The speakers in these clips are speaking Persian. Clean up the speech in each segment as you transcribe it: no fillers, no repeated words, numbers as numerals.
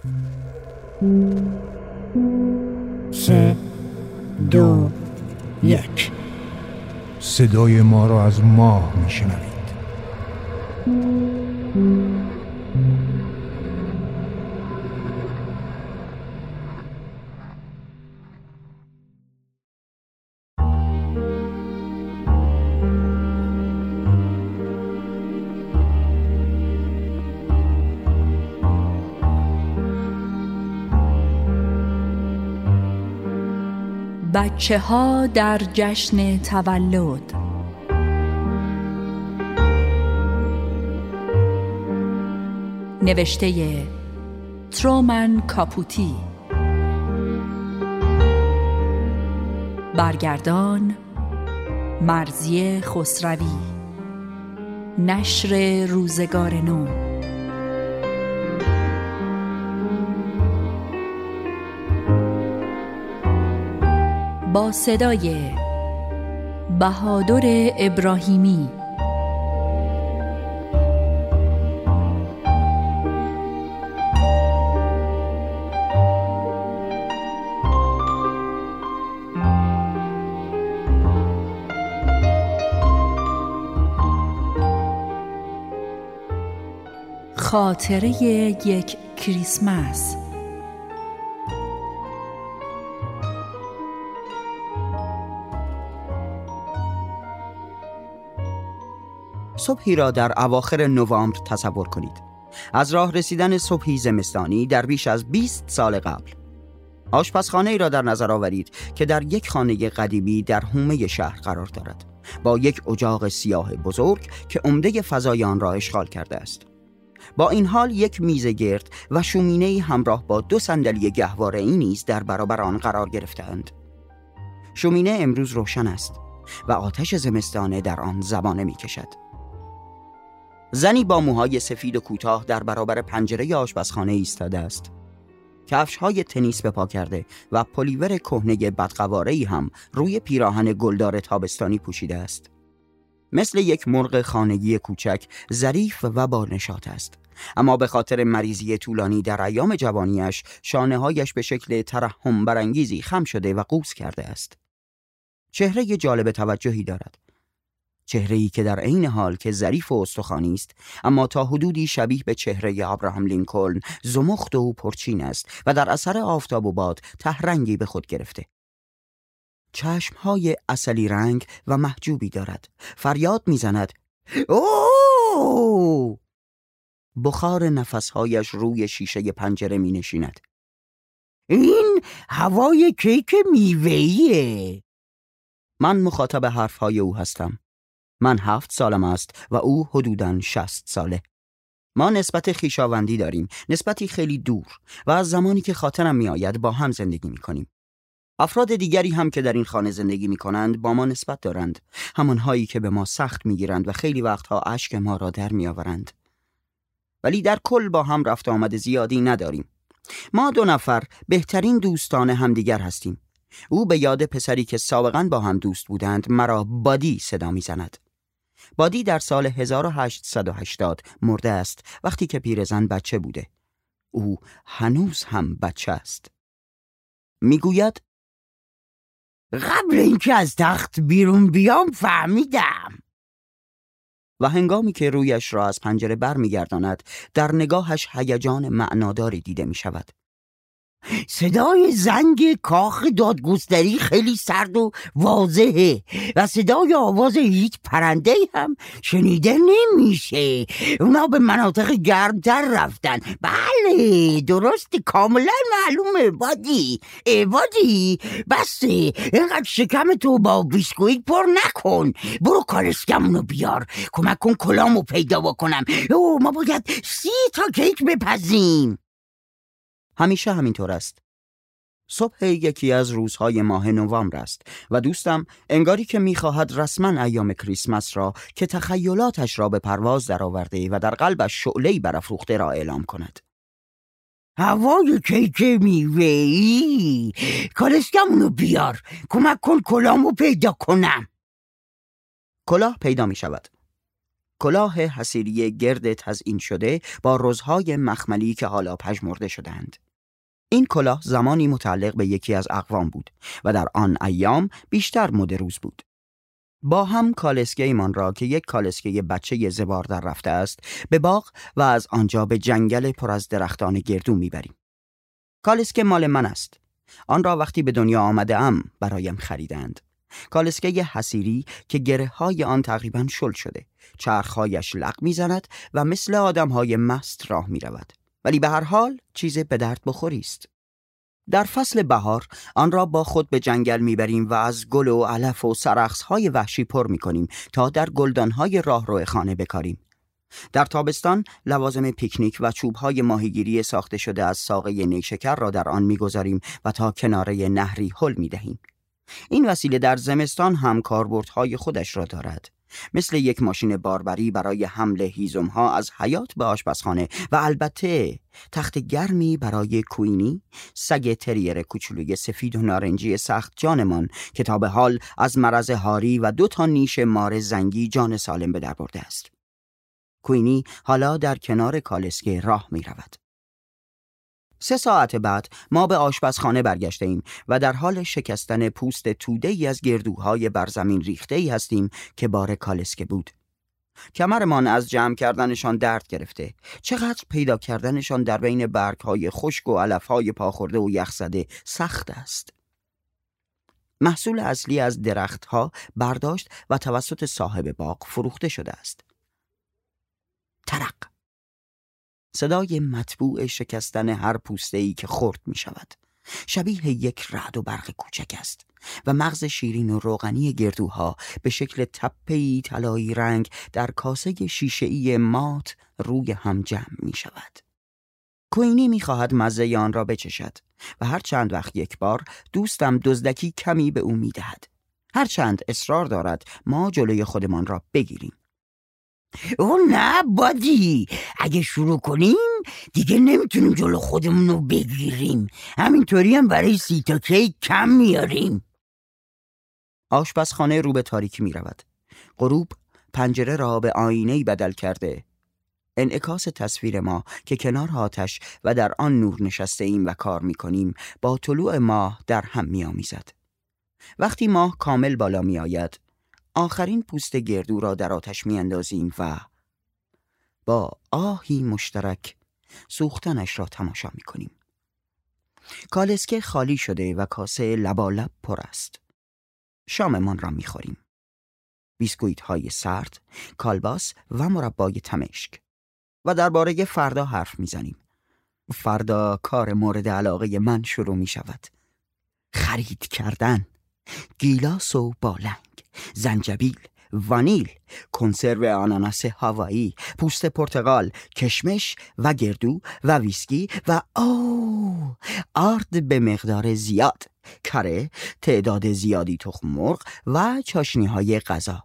3 2 1. صدای ما را از ماه میشنوید. بچه ها در جشن تولد. نوشته ترومن کاپوتی. برگردان مرضیه خسروی. نشر روزگار نو. با صدای بهادر ابراهیمی. خاطره یک کریسمس. صبحی را در اواخر نوامبر تصور کنید. از راه رسیدن صبحی زمستانی در بیش از 20 سال قبل. آشپزخانه‌ای را در نظر آورید که در یک خانه قدیمی در حومه شهر قرار دارد، با یک اجاق سیاه بزرگ که عمده فضای آن را اشغال کرده است. با این حال یک میز گرد و شومینه‌ای همراه با 2 صندلی گهواره‌ای نیز در برابر آن قرار گرفته‌اند. شومینه امروز روشن است و آتش زمستانه در آن زبانه می‌کشد. زنی با موهای سفید و کوتاه در برابر پنجره آشپزخانه ایستاده است. کفش‌های تنیس به پا کرده و پلیور کهنه بدقواره‌ای هم روی پیراهن گلدار تابستانی پوشیده است. مثل یک مرغ خانگی کوچک، ظریف و با نشاط است، اما به خاطر مریضی طولانی در ایام جوانیش شانه‌هایش به شکل ترحم برانگیزی خم شده و قوس کرده است. چهره جالب توجهی دارد. چهره‌ای که در عین حال که ظریف و استخوانی است، اما تا حدودی شبیه به چهره ابراهام لینکلن زمخت و پرچین است و در اثر آفتاب و باد تهرنگی به خود گرفته. چشمهای عسلی رنگ و محجوبی دارد. فریاد میزند اوه! بخار نفسهایش روی شیشه پنجره می نشیند. این هوای کیک میوه‌ایه. من مخاطب حرفهای او هستم. من 7 سالم است و او حدوداً 60 ساله. ما نسبت خویشاوندی داریم، نسبتی خیلی دور، و از زمانی که خاطرم می آید با هم زندگی می کنیم. افراد دیگری هم که در این خانه زندگی می کنند با ما نسبت دارند، همانهایی که به ما سخت می گیرند و خیلی وقتها اشک ما را در می آورند. ولی در کل با هم رفت آمد زیادی نداریم. ما 2 نفر بهترین دوستان همدیگر هستیم. او به یاد پسری که سابقاً با هم دوست بودند مرا بادی صدا می زند. بادی در سال 1880 مرده است، وقتی که پیرزن بچه بوده. او هنوز هم بچه است. میگوید قبل اینکه از تخت بیرون بیام فهمیدم. و هنگامی که رویش را از پنجره بر میگرداند، در نگاهش هیجان معناداری دیده می شود. صدای زنگ کاخ دادگستری خیلی سرد و واضحه و صدای آواز هیچ پرنده هم شنیده نمیشه. اونا به مناطق گرمتر رفتن. بله درست، کاملا معلومه. بادی بسه، اینقدر شکم تو با بیسکویت پر نکن. برو کالسکمونو بیار، کمک کن کلامو پیدا بکنم. ما باید 30 تا کیک بپزیم. همیشه همینطور است. صبح یکی از روزهای ماه نوامبر است و دوستم انگاری که می‌خواهد رسما ایام کریسمس را که تخیلاتش را به پرواز درآورده و در قلبش شعله‌ای برافروخته را اعلام کند. هوای کیک میوه‌ای، کالسکمونو بیار، کمک کن کلامو پیدا کنم. کلاه پیدا می شود. کلاه حصیری گرد تزیین شده با رزهای مخملی که حالا پژمرده شدند. این کلاه زمانی متعلق به یکی از اقوام بود و در آن ایام بیشتر مد روز بود. با هم کالسکه ایمان را که یک کالسکه بچه زبار در رفته است به باغ و از آنجا به جنگل پر از درختان گردو میبریم. کالسکه مال من است. آن را وقتی به دنیا آمده ام برایم خریدند. کالسکه حصیری که گره های آن تقریباً شل شده، چرخهایش لق میزند و مثل آدم های مست راه می رود. ولی به هر حال چیز به درد بخوری است. در فصل بهار آن را با خود به جنگل میبریم و از گل و علف و سرخس‌های وحشی پر میکنیم تا در گلدانهای راهرو خانه بکاریم. در تابستان لوازم پیکنیک و چوبهای ماهیگیری ساخته شده از ساقه نیشکر را در آن میگذاریم و تا کناره نهری هل میدهیم. این وسیله در زمستان هم کاربردهای خودش را دارد، مثل یک ماشین باربری برای حمل هیزم‌ها از حیاط به آشپزخانه و البته تخت گرمی برای کوینی، سگ تریر کوچولوی سفید و نارنجی سخت جانمان که تا به حال از مرض هاری و 2 نیش مار زنگی جان سالم به در برده است. کوینی حالا در کنار کالسکه راه می رود. 3 ساعت بعد ما به آشپزخانه برگشته ایم و در حال شکستن پوست توده‌ای از گردوهای بر زمین ریخته‌ای هستیم که بار کالسکه بود. کمرمان از جمع کردنشان درد گرفته. چقدر پیدا کردنشان در بین برگ‌های خشک و علف‌های پاخورده و یخزده سخت است. محصول اصلی از درخت‌ها برداشت و توسط صاحب باغ فروخته شده است. ترق. صدای مطبوع شکستن هر پوسته‌ای که خرد می شود. شبیه یک رعد و برق کوچک است و مغز شیرین و روغنی گردوها به شکل تپه‌ای طلایی رنگ در کاسه شیشه‌ای مات روی هم جمع می شود. کوینی می خواهد مزه آن را بچشد و هر چند وقت یک بار دوستم دزدکی کمی به او می دهد. هر چند اصرار دارد ما جلوی خودمان را بگیریم. او نه بادی، اگه شروع کنیم دیگه نمیتونیم جلو خودمون رو بگیریم. همینطوری هم برای 30 تا کیک کم میاریم. آشپزخانه رو به تاریکی می رود. غروب پنجره را به آینه‌ای بدل کرده. انعکاس تصویر ما که کنار آتش و در آن نور نشسته ایم و کار می کنیم با طلوع ماه در هم می آمیزد. وقتی ماه کامل بالا می آید آخرین پوست گردو را در آتش می اندازیم و با آهی مشترک سوختنش را تماشا می کنیم. کالسکه خالی شده و کاسه لبالب پر است. شاممان را می خوریم. بیسکویت های سرد، کالباس و مربای تمشک. و درباره فردا حرف می زنیم. فردا کار مورد علاقه من شروع می شود. خرید کردن، گیلاس و بالنگ، زنجبیل، وانیل، کنسرو آناناس هاوایی، پوست پرتقال، کشمش و گردو و ویسکی و آرد به مقدار زیاد، کره، تعداد زیادی تخم مرغ و چاشنی های غذا.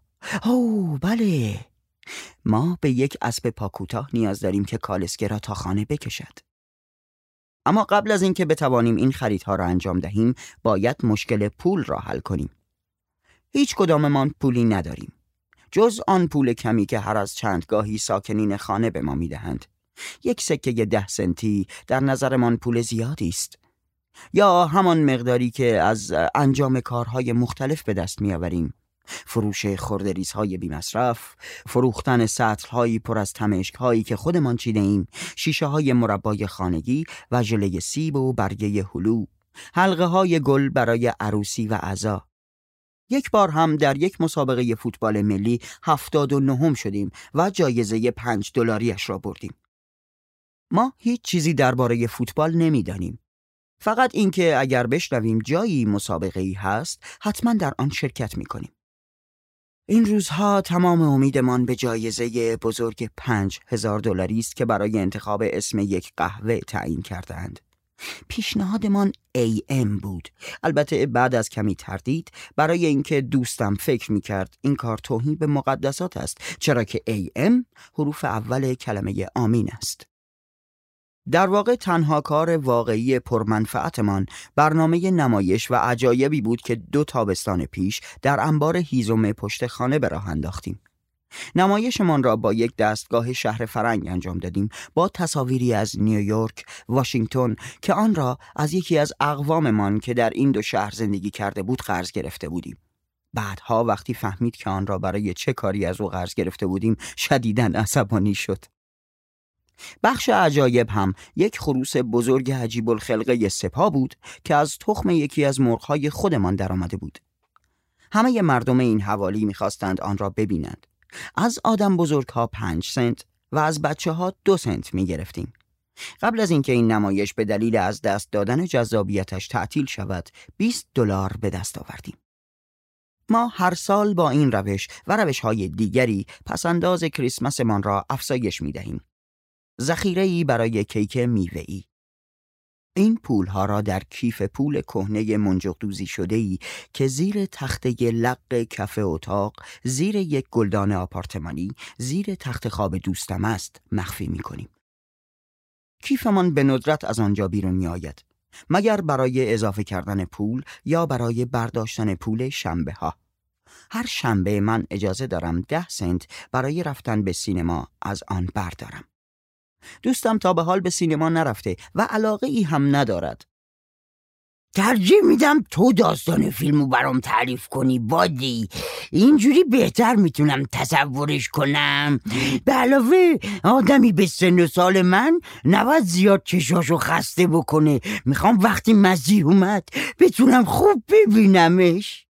بله، ما به یک اسب پاکوتاه نیاز داریم که کالسکه را تا خانه بکشد. اما قبل از اینکه بتوانیم این خریدها را انجام دهیم باید مشکل پول را حل کنیم. هیچ کداممان پولی نداریم جز آن پول کمی که هر از چندگاهی ساکنین خانه به ما میدهند. یک سکه 10 سنتی در نظرمان پول زیادی است، یا همان مقداری که از انجام کارهای مختلف به دست میآوریم: فروش خردریزهای بی مصرف، فروختن سطل‌هایی پر از تمشک‌هایی که خودمان چیده ایم، شیشه‌های مربای خانگی و ژله سیب و برگه هلو، حلقه‌های گل برای عروسی و عزا. یک بار هم در یک مسابقه فوتبال ملی 79م شدیم و جایزه $5 را بردیم. ما هیچ چیزی درباره فوتبال نمی‌دانیم. فقط اینکه اگر بشنویم جایی مسابقه‌ای هست حتما در آن شرکت می‌کنیم. این روزها تمام امیدمان به جایزه بزرگ $5000 است که برای انتخاب اسم یک قهوه تعیین کردند. پیشنهادمان AM بود. البته بعد از کمی تردید، برای اینکه دوستم فکر می‌کرد این کار توهین به مقدسات است، چرا که AM حروف اول کلمه آمین است. در واقع تنها کار واقعی پرمنفعتمان برنامه نمایش و عجایبی بود که 2 تابستان پیش در انبار هیزم پشت خانه به راه انداختیم. نمایشمان را با یک دستگاه شهر فرنگ انجام دادیم با تصاویری از نیویورک، واشنگتن که آن را از یکی از اقواممان که در این دو شهر زندگی کرده بود قرض گرفته بودیم. بعدها وقتی فهمید که آن را برای چه کاری از او قرض گرفته بودیم شدیداً عصبانی شد. بخش عجایب هم یک خروس بزرگ عجیب الخلقه سپاه بود که از تخم یکی از مرغ‌های خودمان در آمده بود. همه مردم این حوالی می‌خواستند آن را ببینند. از آدم بزرگ‌ها 5 سنت و از بچه‌ها 2 سنت می‌گرفتیم. قبل از اینکه این نمایش به دلیل از دست دادن جذابیتش تعطیل شود، $20 به دست آوردیم. ما هر سال با این روش و روش‌های دیگری پسنداز کریسمسمان را افزایش می‌دهیم. ذخیره‌ای برای کیک میوه‌ای. این پولها را در کیف پول کهنه منجق‌دوزی شده‌ای که زیر تخته لق کف اتاق، زیر یک گلدان آپارتمانی، زیر تخت خواب دوستم است مخفی می‌کنیم. کیفمان به ندرت از آنجا بیرون می‌آید، مگر برای اضافه کردن پول یا برای برداشتن پول شنبه‌ها. هر شنبه من اجازه دارم 10 سنت برای رفتن به سینما از آن بردارم. دوستم تا به حال به سینما نرفته و علاقه ای هم ندارد. ترجیح میدم تو داستان فیلمو برام تعریف کنی بادی، اینجوری بهتر میتونم تصورش کنم. به علاوه آدمی به سن و سال من نباید زیاد چشاشو خسته بکنه. میخوام وقتی مسیح اومد بتونم خوب ببینمش.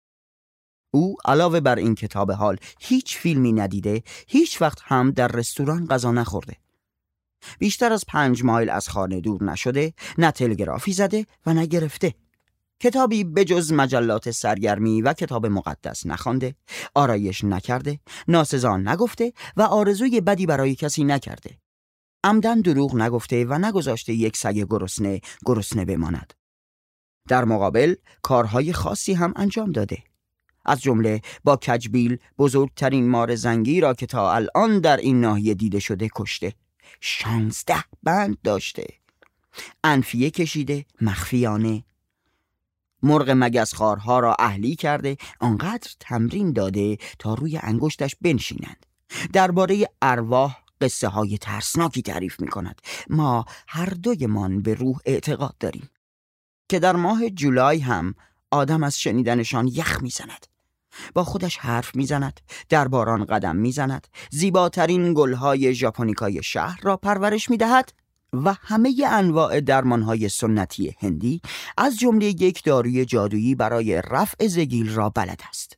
او علاوه بر این که تا به حال هیچ فیلمی ندیده، هیچ وقت هم در رستوران غذا نخورده. بیشتر از 5 مایل از خانه دور نشده، نه تلگرافی زده و نه گرفته. کتابی به جز مجلات سرگرمی و کتاب مقدس نخوانده، آرایش نکرده، ناسزا نگفته و آرزوی بدی برای کسی نکرده. عمدن دروغ نگفته و نگذاشته یک سگ گرسنه بماند. در مقابل کارهای خاصی هم انجام داده. از جمله با کجبیل بزرگترین مار زنگی را که تا الان در این ناحیه دیده شده کشته. 16 بند داشته. انفیه کشیده مخفیانه. مرغ مگسخوارها را اهلی کرده، آنقدر تمرین داده تا روی انگشتش بنشینند. درباره ارواح قصه های ترسناکی تعریف می کند. ما هر دویمان به روح اعتقاد داریم که در ماه جولای هم آدم از شنیدنشان یخ می زند. با خودش حرف می زند، در باران قدم می زند، زیباترین گلهای ژاپنیکای شهر را پرورش می دهد و همه انواع درمانهای سنتی هندی از جمله یک داروی جادویی برای رفع زگیل را بلد است.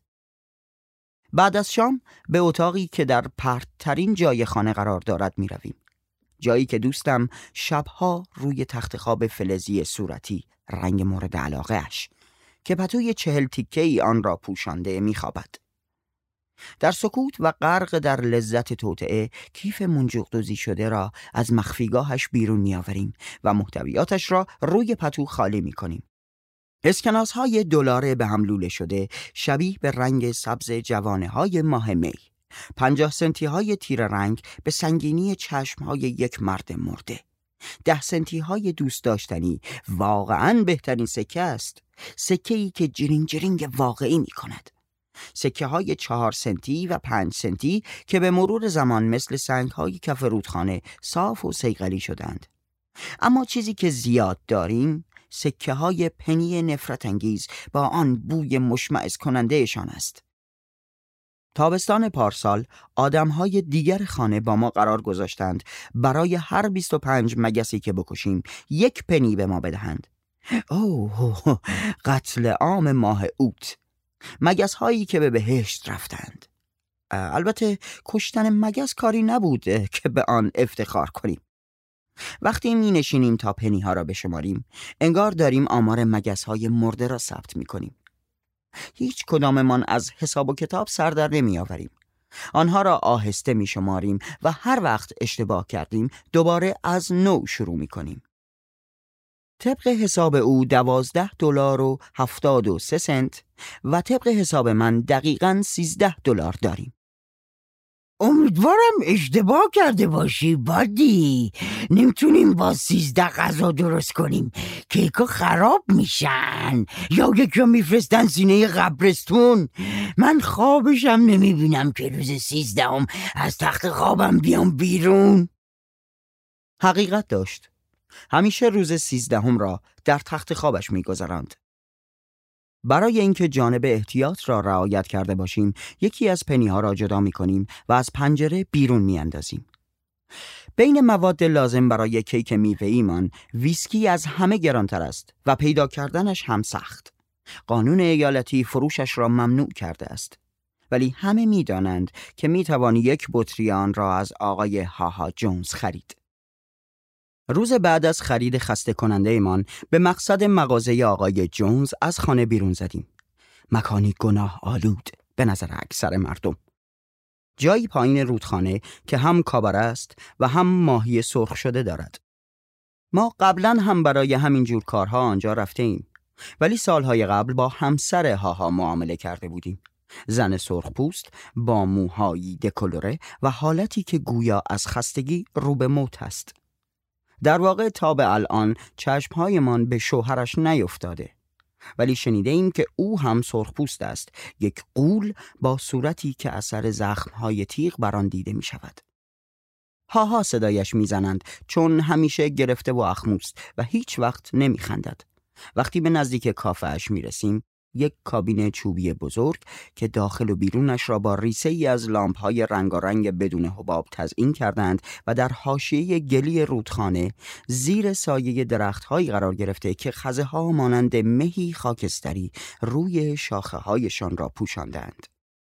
بعد از شام به اتاقی که در پرترین جای خانه قرار دارد می رویم. جایی که دوستم شبها روی تخت خواب فلزی صورتی رنگ مورد علاقه اش که پتوی 40 تیکه‌ای آن را پوشانده می‌خوابد. در سکوت و غرق در لذت توطئه کیف منجق‌دوزی شده را از مخفیگاهش بیرون می‌آوریم و محتویاتش را روی پتو خالی می‌کنیم. اسکناس‌های $، به هم لوله شده شبیه به رنگ سبز جوانه‌های ماه می. 50 سنتی‌های تیر رنگ به سنگینی چشم‌های یک مرد مرده. 10 سنتی‌های دوست داشتنی واقعاً بهترین سکه است. سکه‌ای که جرینگ جرینگ واقعی می کند. سکه های 4 سنتی و 5 سنتی که به مرور زمان مثل سنگ های کف رودخانه صاف و صیقلی شدند. اما چیزی که زیاد داریم سکه های پنی نفرت انگیز با آن بوی مشمئز کنندهشان است. تابستان پارسال آدم‌های دیگر خانه با ما قرار گذاشتند برای هر 25 مگسی که بکشیم 1 پنی به ما بدهند. اوه، قتل عام ماه اوت. مگس هایی که به بهشت رفتند. البته کشتن مگس کاری نبود که به آن افتخار کنیم. وقتی می نشینیم تا پنی ها را بشماریم انگار داریم آمار مگس های مرده را ثبت می کنیم. هیچ کداممان از حساب و کتاب سر در نمی آوریم. آنها را آهسته می شماریم و هر وقت اشتباه کردیم دوباره از نو شروع می کنیم. طبق حساب او $12.73 و طبق حساب من دقیقاً $13 داریم. امیدوارم اشتباه کرده باشی بادی. نمیتونیم با 13 غذا درست کنیم، کیکا خراب میشن یا یکی میفرستن سینه قبرستون. من خوابشم نمیبینم که روز 13 از تخت خوابم بیام بیرون. حقیقت داشت. همیشه روز 13 را در تخت خوابش میگذراند. برای اینکه جانب احتیاط را رعایت کرده باشیم، یکی از پنی‌ها را جدا می‌کنیم و از پنجره بیرون می‌اندازیم. بین مواد لازم برای کیک میوه‌ایمان، ویسکی از همه گرانتر است و پیدا کردنش هم سخت. قانون ایالتی فروشش را ممنوع کرده است. ولی همه می‌دانند که می‌توان یک بطری آن را از آقای هاها جونز خرید. روز بعد از خرید خسته کننده ایمان به مقصد مغازه آقای جونز از خانه بیرون زدیم. مکانی گناه آلود به نظر اکثر مردم. جایی پایین رودخانه که هم کاباره است و هم ماهی سرخ شده دارد. ما قبلا هم برای همین جور کارها آنجا رفته ایم، ولی سالهای قبل با همسر هاها معامله کرده بودیم. زن سرخ پوست با موهایی دکولوره و حالتی که گویا از خستگی رو به موت است. در واقع تا به الان چشمهایمان به شوهرش نیفتاده، ولی شنیده ایم که او هم سرخپوست است، یک غول با صورتی که اثر زخمهای تیغ بر آن دیده می شود. هاها صدایش می زنند چون همیشه گرفته و اخموست و هیچ وقت نمی خندد. وقتی به نزدیک کافه اش می رسیم، یک کابین چوبی بزرگ که داخل و بیرونش را با ریسه ای از لامپ‌های رنگارنگ بدون حباب تزیین کردند و در حاشیه گلی رودخانه زیر سایه درخت‌هایی قرار گرفته که خزه‌ها مانند مهی خاکستری روی شاخه‌هایشان را پوشاندند.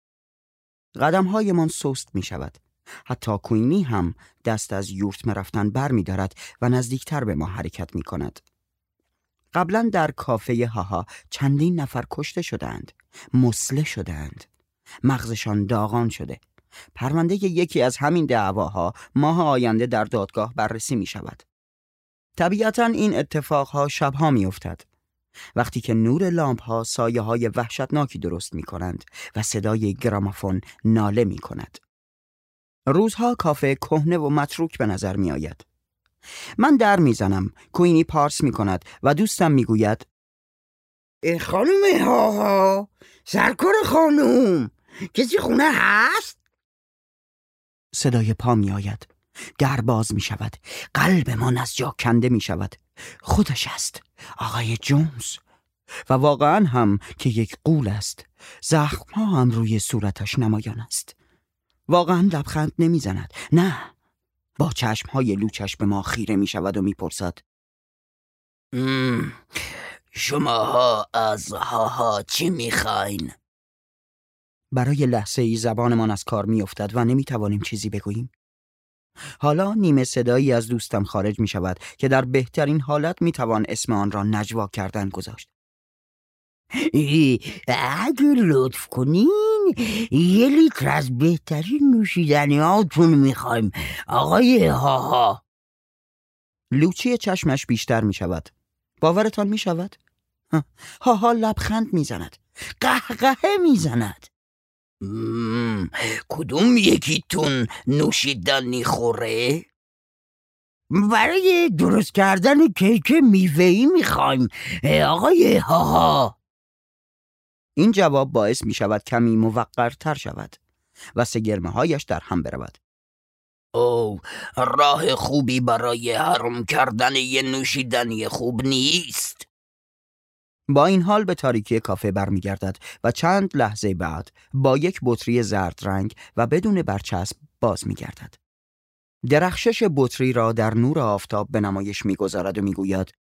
قدم‌هایمان سست می‌شود. حتی کوینی هم دست از یورتمه رفتن بر می‌دارد و نزدیکتر به ما حرکت می‌کند. قبلا در کافه هاها چندین نفر کشته شدند، مسله شدند، مغزشان داغان شده. پرونده یکی از همین دعواها ماه آینده در دادگاه بررسی می شود. طبیعتاً این اتفاقها شبها می افتد، وقتی که نور لامپ‌ها سایه های وحشتناکی درست می کنند و صدای گرامافون ناله می کند. روزها کافه کهنه و متروک به نظر می آید. من در میزنم، کوینی پارس میکند و دوستم میگوید خانم هاها، سرکار خانم، کسی خونه هست؟ صدای پا میآید، در باز میشود، قلبمان از جا کنده میشود. خودش است، آقای جونز. و واقعا هم که یک غول است. زخم‌ها هم روی صورتش نمایان است. واقعا لبخند نمیزند، نه، با چشمهای لوچش به ما خیره می شود و می پرسد شماها از هاها چی می خواین؟ برای لحظه ای زبانمان از کار می افتد و نمی توانیم چیزی بگوییم. حالا نیمه صدایی از دوستم خارج می شود که در بهترین حالت می توان اسم آن را نجوا کردن گذاشت. اگه لطف کنین 1 لیتر از بهترین نوشیدنی هاتون میخوایم آقای هاها. لوچی چشمش بیشتر می شود. باورتان می شود؟ هاها لبخند می زند، قهقهه می زند. کدوم یکیتون نوشیدنی خوره؟ برای درست کردن کیک میوه‌ای میخوایم آقای هاها. این جواب باعث می شود کمی موقرتر شود و سگرمه هایش در هم برود. راه خوبی برای حرام کردن یه نوشیدنی خوب نیست. با این حال به تاریکی کافه برمیگردد و چند لحظه بعد با یک بطری زرد رنگ و بدون برچسب باز میگردد. درخشش بطری را در نور آفتاب به نمایش میگذارد و میگوید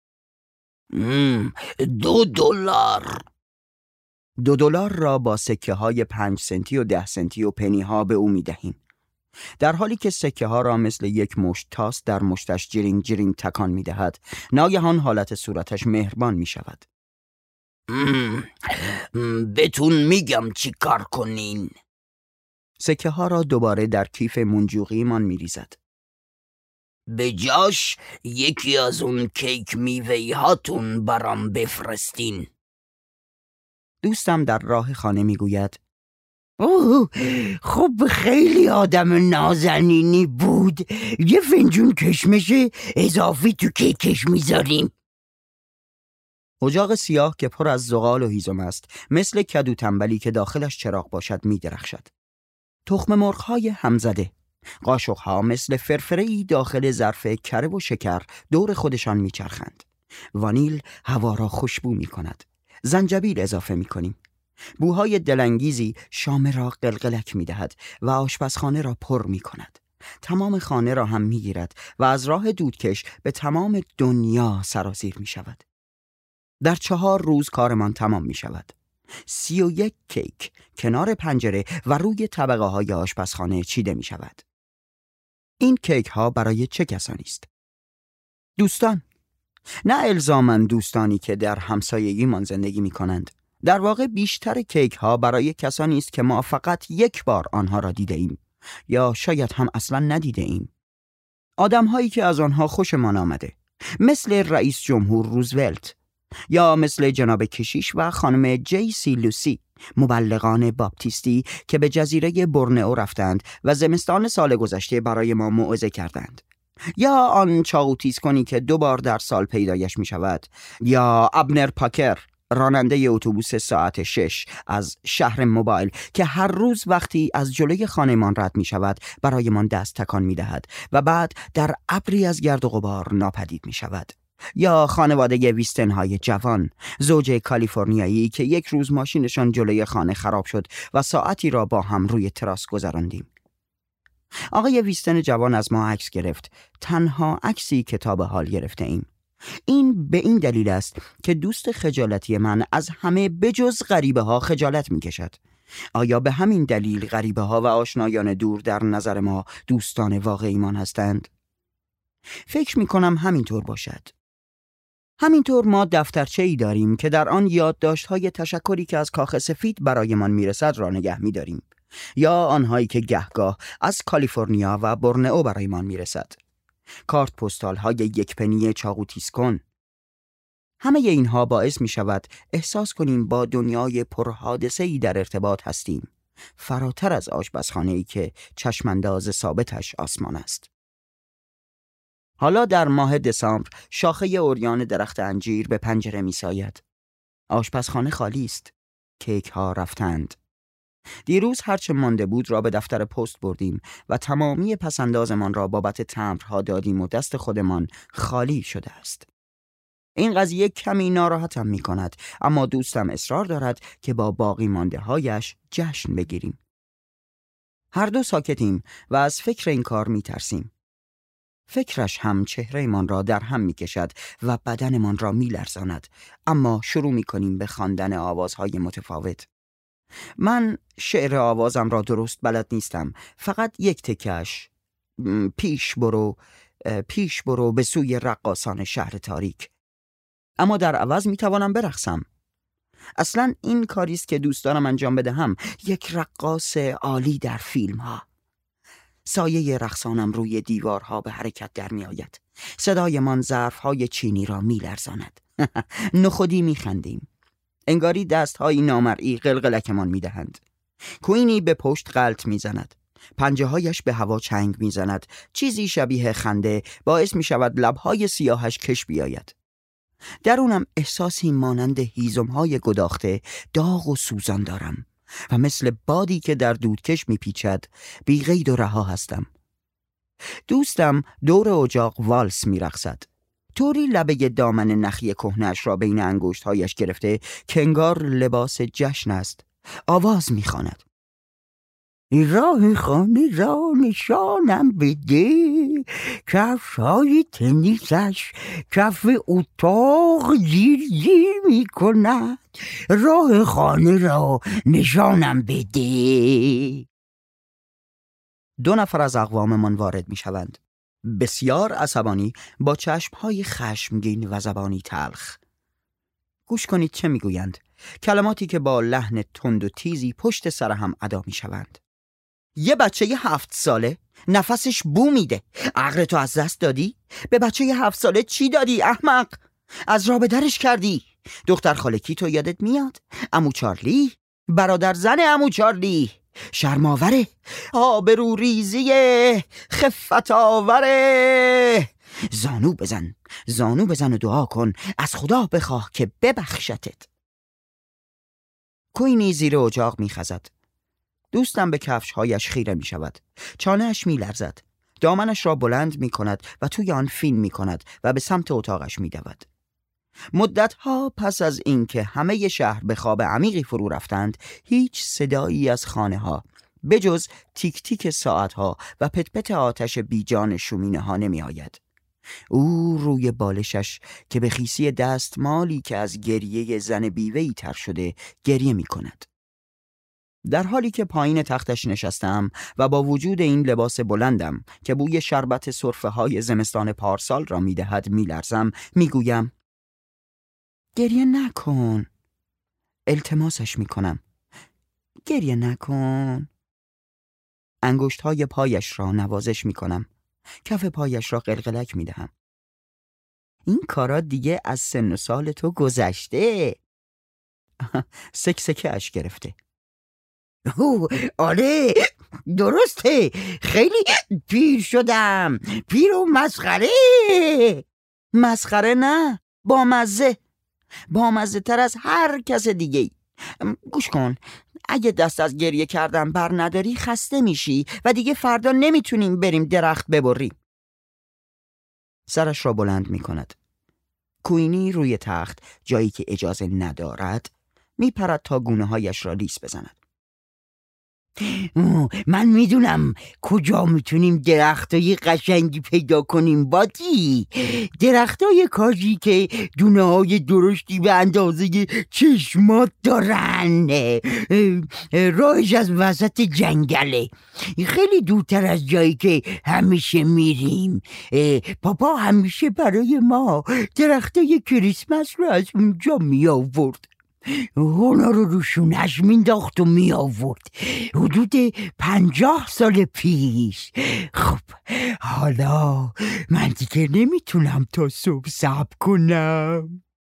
$2. $2 را با سکه های 5 سنتی و 10 سنتی و پنی ها به او می دهیم. در حالی که سکه ها را مثل یک مشت تاس در مشتش جرینگ جرینگ تکان می دهد، ناگهان حالت صورتش مهربان می شود. بهتون میگم چی کار کنین. سکه ها را دوباره در کیف منجوقی من می ریزد. به جاش یکی از اون کیک میوه‌ای هاتون برام بفرستین. دوستم در راه خانه می گوید اوه، خب خیلی آدم نازنینی بود. یه فنجون کشمش اضافی تو کیکش میذاریم. اجاق سیاه که پر از زغال و هیزم است، مثل کدو تنبلی که داخلش چراغ باشد میدرخشد. تخم مرغ‌های همزده، قاشق‌ها مثل فرفره‌ای داخل ظرف کره و شکر دور خودشان میچرخند. وانیل هوا را خوشبو میکند. زنجبیل اضافه میکنیم. بوهای دلانگیزی شام را قلقلک میدهد و آشپزخانه را پر میکند. تمام خانه را هم میگیرد و از راه دودکش به تمام دنیا سرازیر میشود. در 4 روز کارمان تمام میشود. 31 کیک کنار پنجره و روی طبقه های آشپزخانه چیده می شود. این کیک ها برای چه کسانی است؟ دوستان، نه الزاماً دوستانی که در همسایگی من زندگی می کنند. در واقع بیشتر کیک ها برای کسانی است که ما فقط یک بار آنها را دیده ایم یا شاید هم اصلا ندیده ایم. آدم هایی که از آنها خوشمان آمده، مثل رئیس جمهور روزولت، یا مثل جناب کشیش و خانم جیسی لوسی، مبلغان باپتیستی که به جزیره بورنئو رفتند و زمستان سال گذشته برای ما موعظه کردند، یا آن چاقوتیز کنی که 2 بار در سال پیدایش می شود، یا ابنر پاکر، راننده اتوبوس ساعت 6 از شهر موبایل که هر روز وقتی از جلوی خانه‌مان رد می شود برای من دست تکان می دهد و بعد در ابری از گرد و غبار ناپدید می شود، یا خانواده ویستنهای جوان، زوج کالیفرنیایی که یک روز ماشینشان جلوی خانه خراب شد و ساعتی را با هم روی تراس گذراندیم. آقای ویستن جوان از ما عکس گرفت، تنها عکسی که تا به حال گرفته ایم. این به این دلیل است که دوست خجالتی من از همه بجز غریبه ها خجالت می کشد. آیا به همین دلیل غریبه ها و آشنایان دور در نظر ما دوستان واقعیمان هستند؟ فکر می کنم همینطور باشد. همینطور ما دفترچه‌ای داریم که در آن یادداشت‌های تشکری که از کاخ سفید برایمان میرسد را نگه می‌داریم، یا آنهایی که گهگاه از کالیفرنیا و بورنئو برایمان میرسد. کارت پستال‌های 1 پنی چاقوتیز کن. همه اینها باعث می‌شود احساس کنیم با دنیای پرحادثه‌ای در ارتباط هستیم، فراتر از آشپزخانه‌ای که چشمانداز ثابتش آسمان است. حالا در ماه دسامبر شاخه اوریان درخت انجیر به پنجره می ساید. آشپزخانه خالی است. کیک ها رفتند. دیروز هرچه مانده بود را به دفتر پست بردیم و تمامی پسندازمان را بابت تمبرها دادیم و دست خودمان خالی شده است. این قضیه کمی ناراحتم می کند، اما دوستم اصرار دارد که با باقی مانده هایش جشن بگیریم. هر دو ساکتیم و از فکر این کار می ترسیم. فکرش هم چهره من را در هم می کشد و بدن من را می لرزاند، اما شروع می کنیم به خواندن آوازهای متفاوت. من شعر آوازم را درست بلد نیستم، فقط یک تکش. پیش برو به سوی رقاصان شهر تاریک. اما در عوض می توانم برقصم. اصلا این کاریست که دوست دارم انجام بدهم، یک رقاص عالی در فیلم ها. سایه رقصانم روی دیوارها به حرکت در می آید. صدای من ظرفهای چینی را می لرزاند. نخودی می خندیم. انگاری دستهای نامرئی قلقلکمان می دهند. کوینی به پشت غلط می زند. پنجه هایش به هوا چنگ می زند. چیزی شبیه خنده باعث می شود لبهای سیاهش کش بیاید. درونم احساسی مانند هیزمهای گداخته داغ و سوزان دارم و مثل بادی که در دودکش میپیچد بی قید و رها هستم. دوستم دور اجاق والس میرقصد. طوری لبه دامن نخی کهنه‌اش را بین انگشت‌هایش گرفته که انگار لباس جشن است. آواز میخواند: راه خانه را نشانم بده، کفش‌های تنیسش کف اتاق زیر می کند. راه خانه را نشانم بده. 2 نفر از اقواممان وارد می شوند. بسیار عصبانی، با چشمهای خشمگین و زبانی تلخ. گوش کنید چه می گویند. کلماتی که با لحن تند و تیزی پشت سر هم ادا می شوند. یه بچه 7 ساله نفسش بو میده. عقلتو از دست دادی؟ به بچه 7 ساله چی دادی احمق؟ از راه به درش کردی. دختر خالکی تو یادت میاد؟ عمو چارلی؟ برادر زن عمو چارلی؟ شرماوره، آبرو ریزیه، خفت آوره. زانو بزن و دعا کن، از خدا بخواه که ببخشتت. کوینی زیر اجاق میخزد. دوستم به کفشهایش خیره میشود. چانه‌اش میلرزد. دامنش را بلند میکند و توی آن فین میکند و به سمت اتاقش میدود. مدتها پس از اینکه همه شهر به خواب عمیقی فرو رفتند، هیچ صدایی از خانه ها بجز تیک تیک ساعت ها و پت پت آتش بیجان شومینه ها نمی آید. او روی بالشش که به خیسی دستمالی که از گریه زن بیوه‌ای تر شده گریه می کند. در حالی که پایین تختش نشستم و با وجود این لباس بلندم که بوی شربت سرفه های زمستان پارسال را می دهد می لرزم، می گویم گریه نکن. التماسش می کنم. گریه نکن. انگشت های پایش را نوازش می کنم. کف پایش را قلقلک می دهم. این کارا دیگه از سن و سال تو گذشته. سکسکه اش گرفته. آره درسته، خیلی پیر شدم. پیر و مسخره. مسخره نه، بامزه تر از هر کس دیگه. گوش کن، اگه دست از گریه کردن بر نداری خسته میشی و دیگه فردا نمیتونیم بریم درخت ببریم. سرش را بلند میکند. کوینی روی تخت، جایی که اجازه ندارد، میپرد تا گونه هایش را لیس بزند. من میدونم کجا میتونیم درختای قشنگی پیدا کنیم بادی. درختای کاجی که دونه های درشتی به اندازه چشمات دارن. راهش از وسط جنگله، خیلی دورتر از جایی که همیشه میریم. پاپا همیشه برای ما درختای کریسمس رو از اونجا می آورد. اونا رو روشونش مینداخت و می آورد حدود 50 سال پیش. خب حالا من دیگه نمیتونم تا صبح صبر کنم.